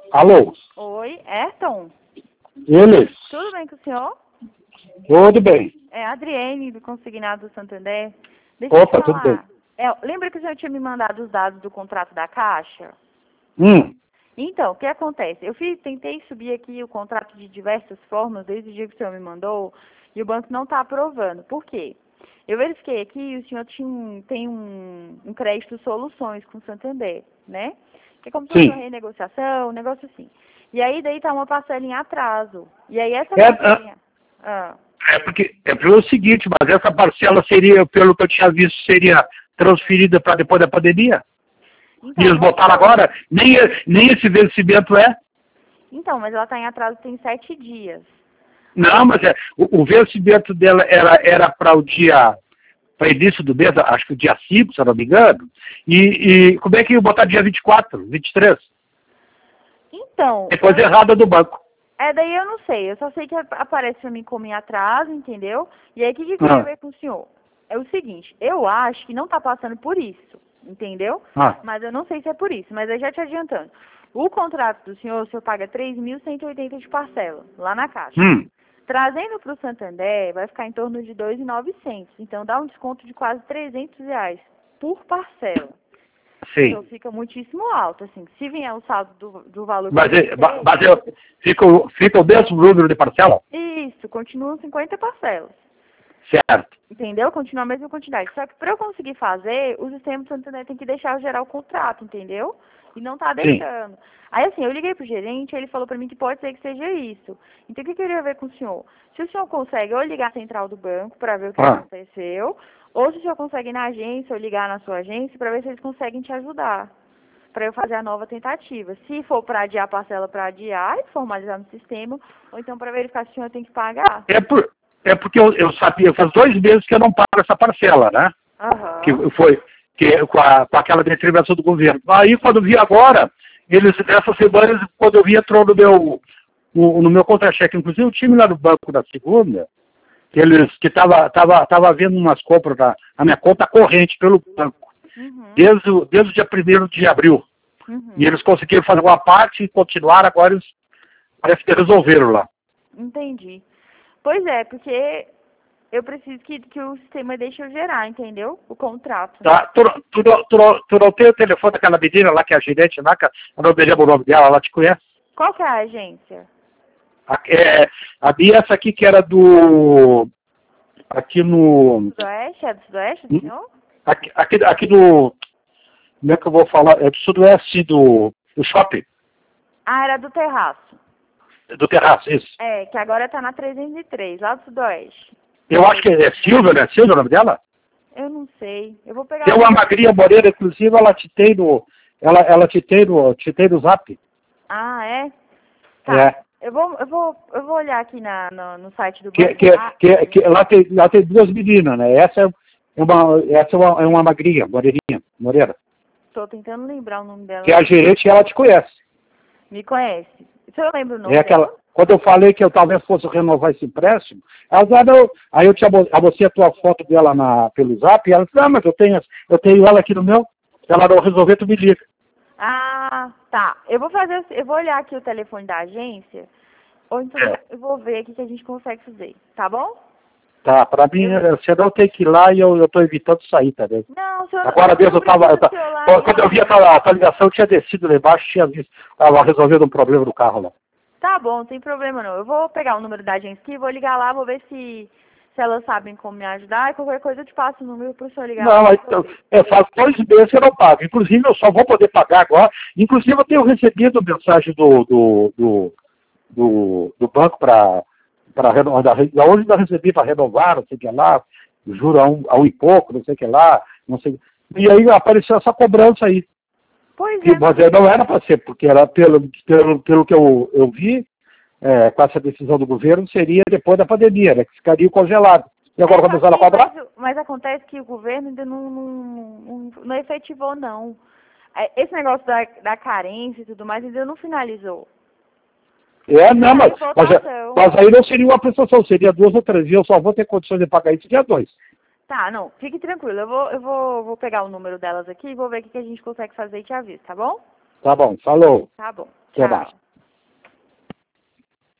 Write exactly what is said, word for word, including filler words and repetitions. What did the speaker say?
Alô? Oi, Ayrton? Eles? Tudo bem com o senhor? Tudo bem. É a Adriene, do Consignado do Santander. Deixa Opa, eu te tudo bem. falar. É, lembra que o senhor tinha me mandado os dados do contrato da Caixa? Hum, Então, o que acontece? Eu fiz, tentei subir aqui o contrato de diversas formas desde o dia que o senhor me mandou e o banco não está aprovando. Por quê? Eu verifiquei aqui e o senhor tinha um, tem um, um crédito soluções com o Santander, né? Que é como se fosse uma sim. renegociação, um negócio assim. E aí daí tá uma parcela em atraso. E aí essa É, parcelinha... Ah, é porque é pelo seguinte, mas essa parcela seria, pelo que eu tinha visto, seria transferida para depois da pandemia? E então, eles não botaram foi. agora? Nem, nem esse vencimento é? Então, mas ela tá em atraso tem sete dias. Aí Não, mas é, o, o vencimento dela era era para o dia, para início do mês, acho que o dia cinco, se eu não me engano. E, e como é que ia botar dia vinte e quatro, vinte e três? Então, É coisa eu, errada do banco. é daí eu não sei. Eu só sei que ap- aparece pra mim como em atraso, entendeu? E aí o que, que eu queria Ah, ver com o senhor? É o seguinte, eu acho que não tá passando por isso, entendeu? ah, Mas eu não sei se é por isso, mas eu já te adiantando. O contrato do senhor, o senhor paga três mil cento e oitenta de parcela, lá na Caixa. hum, Trazendo para o Santander, vai ficar em torno de dois mil e novecentos. Então, dá um desconto de quase trezentos reais por parcela. Então, sim. fica muitíssimo alto, assim. Se vier o saldo do, do valor que Mas, eu é- citei, mas eu, fica, o- fica o mesmo número de parcela? isso, continuam cinquenta parcelas. Certo. Entendeu? Continua a mesma quantidade. Só que para eu conseguir fazer, o sistema do Santander tem que deixar eu gerar o contrato, entendeu? E não tá Sim. deixando. Aí assim, eu liguei pro gerente, ele falou para mim que pode ser que seja isso. Então o que eu queria ver com o senhor? Se o senhor consegue ou ligar a central do banco para ver o que Ah, aconteceu, ou se o senhor consegue ir na agência ou ligar na sua agência para ver se eles conseguem te ajudar. Para eu fazer a nova tentativa. Se for para adiar a parcela, para adiar e formalizar no sistema, ou então para verificar se o senhor tem que pagar. é, por, é porque eu, eu sabia, faz dois meses que eu não pago essa parcela, né? Que Aham. foi que, com, a, com aquela determinação do governo. Aí, quando eu vi agora, eles, essa semana, quando eu vi, entrou no meu, no, no meu contra-cheque. Inclusive, o time lá do banco da segunda, que eles que estava tava, tava havendo umas compras, na, a minha conta corrente pelo banco, Uhum. desde, o- desde o dia primeiro de abril. E Uhum. eles conseguiram fazer uma parte e continuaram, agora eles parece que resolveram lá. Entendi. Pois é, porque eu preciso que, que o sistema deixe eu gerar, entendeu? O contrato. Tá? Tu, não- tu, não- tu, não- tu não tem o telefone daquela menina lá, que é a gerente lá, que eu não me lembro o nome dela, ela te conhece? Qual que é a agência? A, é, a minha, essa aqui que era do... Aqui no... Sudoeste? É do Sudoeste, do senhor? Aqui, aqui, aqui do... Como é que eu vou falar? É do sudoeste do, do shopping, Ah, era do Terraço. do terraço, isso. É, que agora tá na trezentos e três, lá do Sudoeste. Eu acho que é Silvia, né? Silvia é o nome dela? Eu não sei. Eu vou pegar Tem o uma número. magrinha morena, inclusive, ela te tem no... Ela, ela te tem no, te tem no zap. Ah, é? Tá. É. Eu vou, eu vou, eu vou olhar aqui na, no, no site do Que, banco. que, Ah, que, que lá, tem, lá tem duas meninas, né? Essa é uma, essa é uma, é uma magrinha, moreninha, morena. tô tentando lembrar o nome dela Que é a aqui. gerente, ela te conhece. Me conhece. Se eu lembro o nome É aquela, dela? quando eu falei que eu talvez fosse renovar esse empréstimo, ela disse, ah, não. Aí eu te abo- abocei a tua foto dela na, pelo zap, e ela disse, ah, mas eu tenho, eu tenho ela aqui no meu, se ela não resolver, tu me liga. Ah, tá. Eu vou fazer, assim, eu vou olhar aqui o telefone da agência, ou então É. eu vou ver aqui que a gente consegue fazer, tá bom? Tá, pra mim, Eu- eh, você não tem que ir lá e eu, eu tô evitando sair também. Não, o senhor, não- Agora o senhor mesmo não eu tava, eu precisa tava ser lá, quando eu não. vi a tua, a tua ligação, eu tinha descido lá embaixo, tinha visto, tava resolvendo um problema do carro lá. Tá bom, não tem problema não. Eu vou pegar o número da agência aqui, vou ligar lá, vou ver se, se elas sabem como me ajudar, e qualquer coisa eu te passo o número pro senhor ligar lá. Não, então, é, faz dois meses que eu não pago. Inclusive, eu só vou poder pagar agora. Inclusive, eu tenho recebido mensagem do, do, do, do, do banco para renovar, da, da onde eu recebi para renovar, não sei o que lá, juro a um, a um e pouco, não sei o que lá, não sei. E aí apareceu essa cobrança aí. Pois Que, é, mas mas... aí não era para ser, porque era pelo, pelo, pelo que eu, eu vi, é, com essa decisão do governo, seria depois da pandemia, né, que ficaria congelado. E agora É, só começaram a que- cobrar? mas, mas acontece que o governo ainda não, não, não, não efetivou, não. É, esse negócio da, da carência e tudo mais ainda não finalizou. É, não, Tá mas, em mas, é- votação. mas aí não seria uma prestação, seria duas ou três, e eu só vou ter condições de pagar isso dia dois. Tá, não, fique tranquilo. Eu vou, eu vou, vou pegar o número delas aqui e vou ver o que que a gente consegue fazer e te aviso, tá bom? Tá bom, falou. Tá bom. Até Tchau. mais.